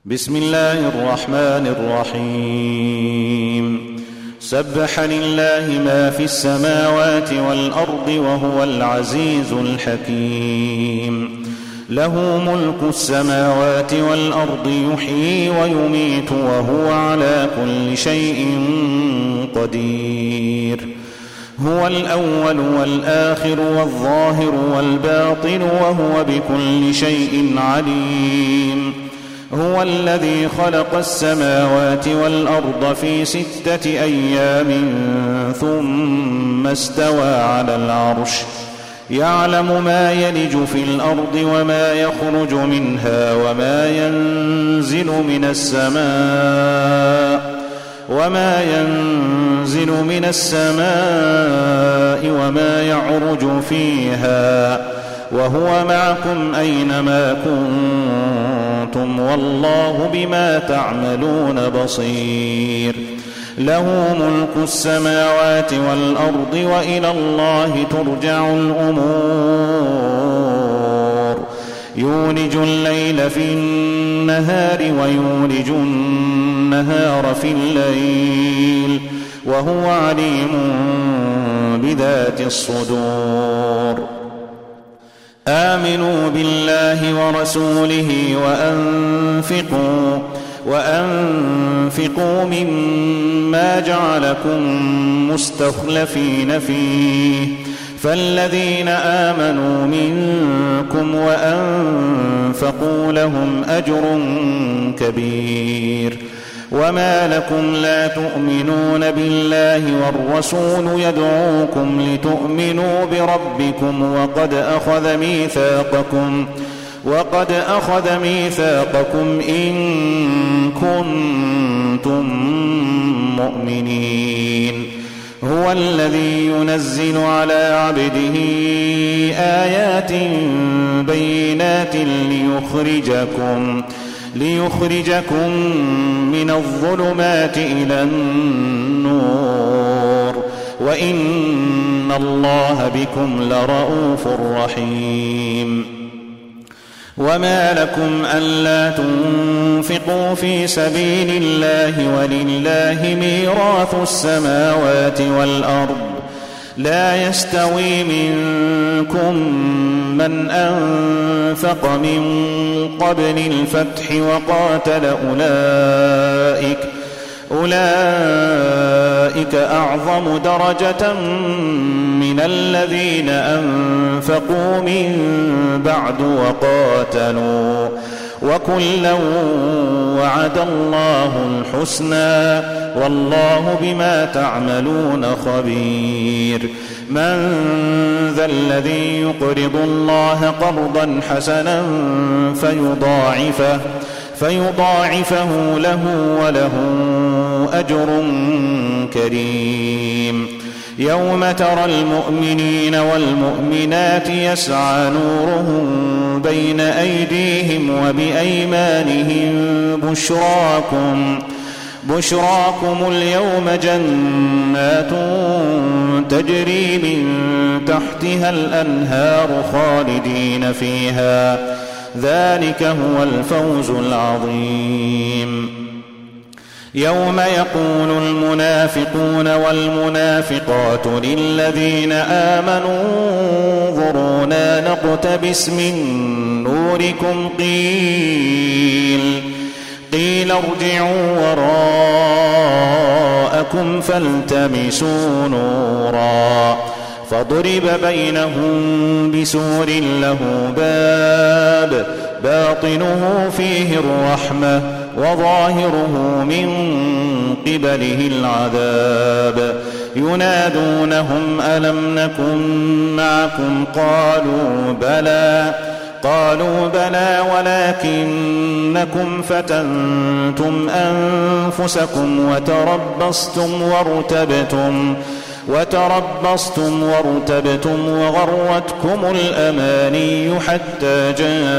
بسم الله الرحمن الرحيم. سبح لله ما في السماوات والأرض وهو العزيز الحكيم. له ملك السماوات والأرض يحيي ويميت وهو على كل شيء قدير. هو الأول والآخر والظاهر والباطن وهو بكل شيء عليم. هو الذي خلق السماوات والأرض في 6 أيام ثم استوى على العرش يعلم ما يلج في الأرض وما يخرج منها وما ينزل من السماء وما يعرج فيها وهو معكم أينما كنتم والله بما تعملون بصير. له ملك السماوات والأرض وإلى الله ترجع الأمور. يولج الليل في النهار ويولج النهار في الليل وهو عليم بذات الصدور. آمنوا بالله ورسوله وأنفقوا مما جعلكم مستخلفين فيه فالذين آمنوا منكم وأنفقوا لهم أجر كبير. وما لكم لا تؤمنون بالله والرسول يدعوكم لتؤمنوا بربكم وقد أخذ ميثاقكم إن كنتم مؤمنين. هو الذي ينزل على عبده آيات بينات ليخرجكم من الظلمات إلى النور وإن الله بكم لرءوف رحيم. وما لكم ألا تنفقوا في سبيل الله ولله ميراث السماوات والأرض لا يستوي منكم من أنفق من قبل الفتح وقاتل أولئك أعظم درجة من الذين أنفقوا من بعد وقاتلوا وكلا وعد الله الحسنى والله بما تعملون خبير. من ذا الذي يقرض الله قرضا حسنا فيضاعفه له وله أجر كريم. يوم ترى المؤمنين والمؤمنات يسعى نورهم بين أيديهم وبأيمانهم بشراكم اليوم جنات تجري من تحتها الأنهار خالدين فيها ذلك هو الفوز العظيم. يوم يقول المنافقون والمنافقات للذين آمنوا انظرونا نقتبس من نوركم قيل ارجعوا وراءكم فالتمسوا نورا فضرب بينهم بسور له باب باطنه فيه الرحمة وظاهره من قبله العذاب. ينادونهم ألم نكن معكم قالوا بلى ولكنكم فتنتم أنفسكم وتربصتم وارتبتم وغرتكم الأماني حتى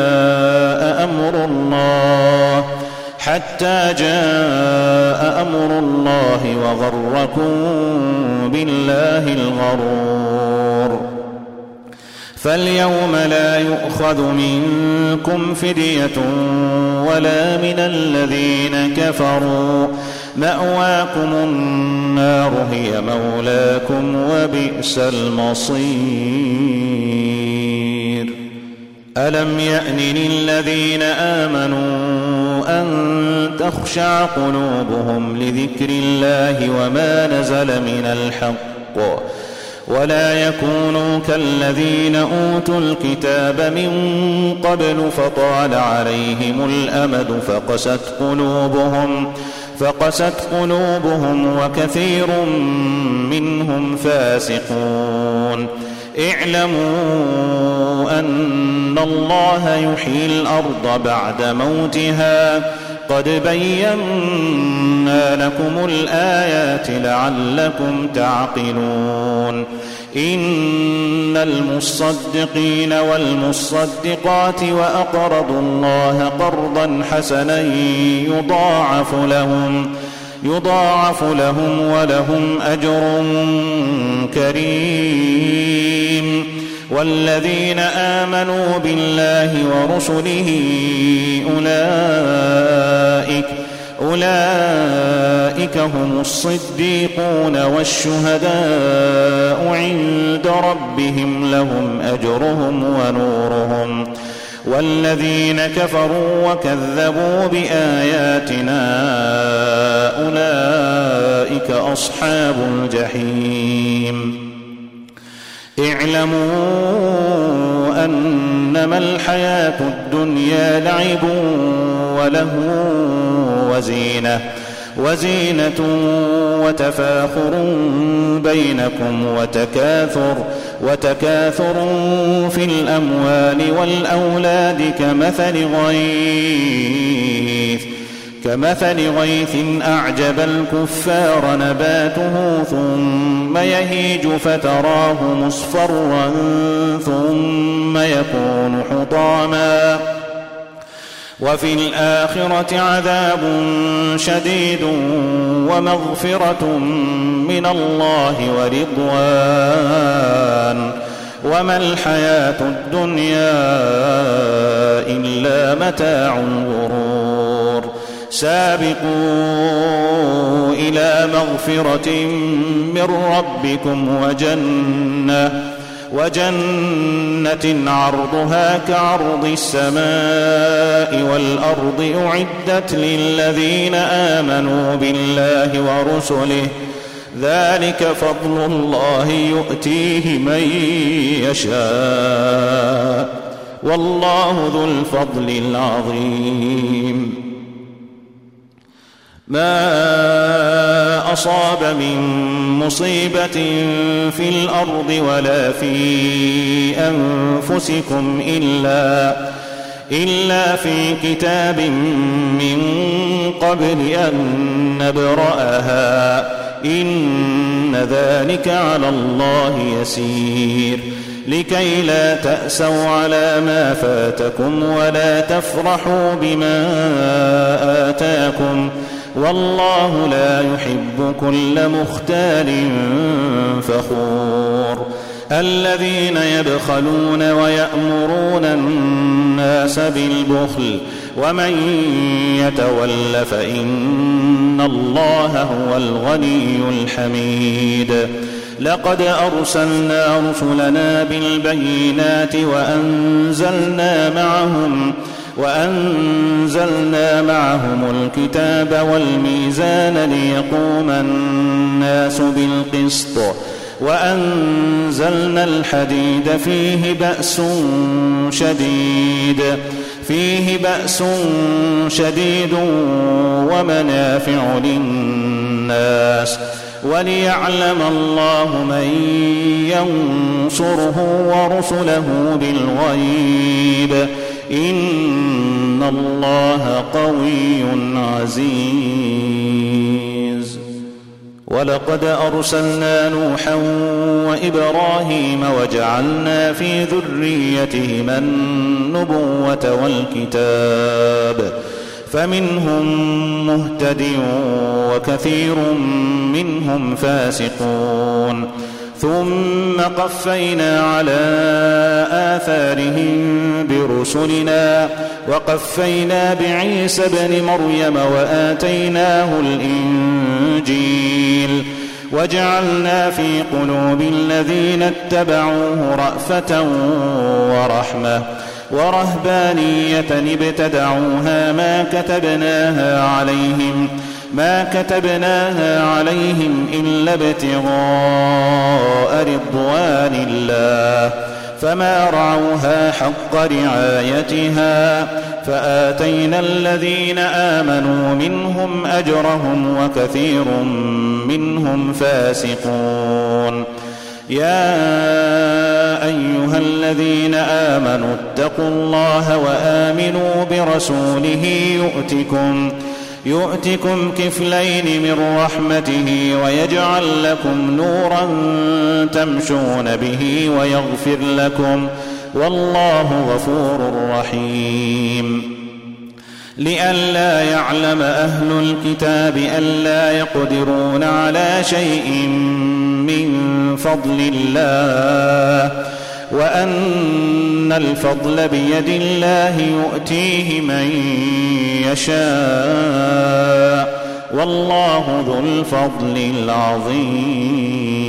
جاء أمر الله وغركم بالله الغرور. فاليوم لا يؤخذ منكم فدية ولا من الذين كفروا، مأواكم النار هي مولاكم وبئس المصير. ألم يأن للذين آمنوا أن تخشع قلوبهم لذكر الله وما نزل من الحق ولا يكونوا كالذين أوتوا الكتاب من قبل فطال عليهم الأمد فقست قلوبهم وكثير منهم فاسقون. اعلموا أن الله يحيي الأرض بعد موتها، قد بينا لكم الآيات لعلكم تعقلون. إن المصدقين والمصدقات وأقرضوا الله قرضا حسنا يضاعف لهم ولهم أجر كريم. والذين آمنوا بالله ورسله أولئك هم الصديقون والشهداء عند ربهم لهم أجرهم ونورهم. والذين كفروا وكذبوا بآياتنا أولئك أصحاب الجحيم. اعلموا أنما الحياة الدنيا لعب ولهو وزينة وتفاخر بينكم وتكاثر في الأموال والأولاد كمثل غيث أعجب الكفار نباته ثم يهيج فتراه مصفرا ثم يكون حطاما، وفي الآخرة عذاب شديد ومغفرة من الله ورضوان، وما الحياة الدنيا إلا متاع الغرور. سابقوا إلى مغفرة من ربكم وجنة عرضها كعرض السماء والأرض أعدت للذين آمنوا بالله ورسله، ذلك فضل الله يؤتيه من يشاء والله ذو الفضل العظيم. ما أصاب من مصيبة في الأرض ولا في أنفسكم إلا في كتاب من قبل أن نبرأها إن ذلك على الله يسير. لكي لا تأسوا على ما فاتكم ولا تفرحوا بما آتاكم والله لا يحب كل مختال فخور. الذين يبخلون ويأمرون الناس بالبخل ومن يتول فإن الله هو الغني الحميد. لقد أرسلنا رسلنا بالبينات وأنزلنا معهم الكتاب والميزان ليقوم الناس بالقسط وأنزلنا الحديد فيه بأس شديد ومنافع للناس وليعلم الله من ينصره ورسله بالغيب إن الله قوي عزيز. ولقد أرسلنا نوحا وإبراهيم وجعلنا في ذريتهما النبوة والكتاب فمنهم مهتد وكثير منهم فاسقون. ثم قفينا على آثارهم برسلنا وقفينا بعيسى ابن مريم وآتيناه الإنجيل وجعلنا في قلوب الذين اتبعوه رأفة ورحمة ورهبانية ابتدعوها ما كتبناها عليهم إلا ابتغاء رضوان الله فما رعوها حق رعايتها فآتينا الذين آمنوا منهم أجرهم وكثير منهم فاسقون. يا أيها الذين آمنوا اتقوا الله وآمنوا برسوله يؤتكم كفلين من رحمته ويجعل لكم نورا تمشون به ويغفر لكم والله غفور رحيم. لئلا يعلم أهل الكتاب ألا يقدرون على شيء من فضل الله وأن الفضل بيد الله يؤتيه من يشاء والله ذو الفضل العظيم.